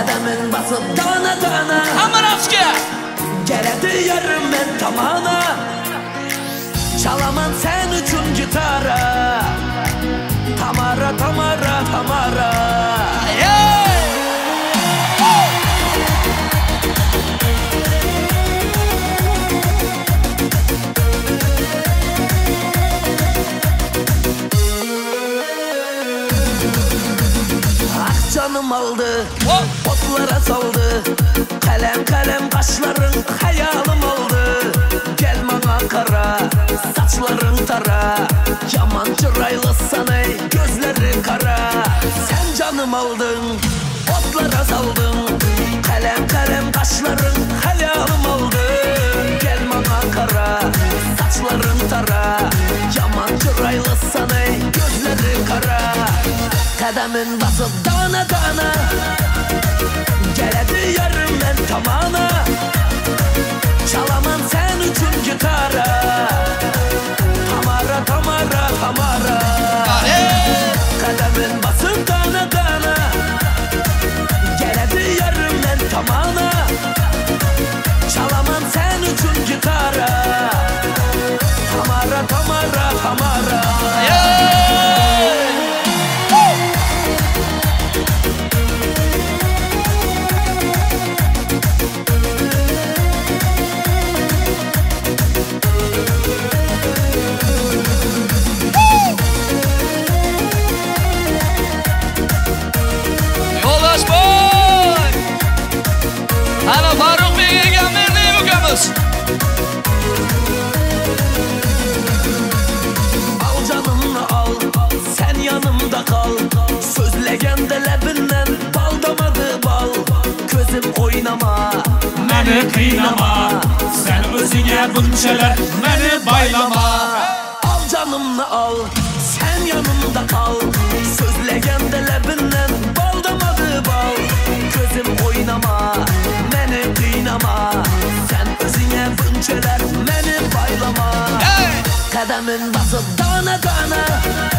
Kademin basıp dana dana Hamarovski geledi yarımdan tamana. Çalaman sen üçün gitara. Tamara Tamara Tamara. Ah canım aldı, otlara saldı. Kalem kalem kaşların hayalim oldu. Gel bana kara, saçların tara. Yaman çıraylısan ey, gözleri kara. Sen canım aldın, otlara saldın. Kalem kalem kaşların hayalim oldu. Gel bana kara, saçların tara. Yaman çıraylısan ey, gözleri kara. Kademin basıp dana dana geledi yarımdan tamana. Çalaman sen üçün gitara. Tamara Tamara Tamara. Kademin basıp dana dana geledi yarımdan tamana. Çalaman sen üçün gitara. Tamara Tamara Tamara. Ana Faruk Bey'e gelmedi bu gamız. Al canımı al, sen yanımda kal. Sözlegende lebinden bal damadı bal. Közüm oynama, Məni qıynama, sen özüne bunçeler, məni baylama. al canımı al, sen yanımda kal. Sözlegende lebinden bal damadı bal. Közüm oynama, beni kıynama. Sen özüne bunçeler, beni baylama. Kademin basıp dana dana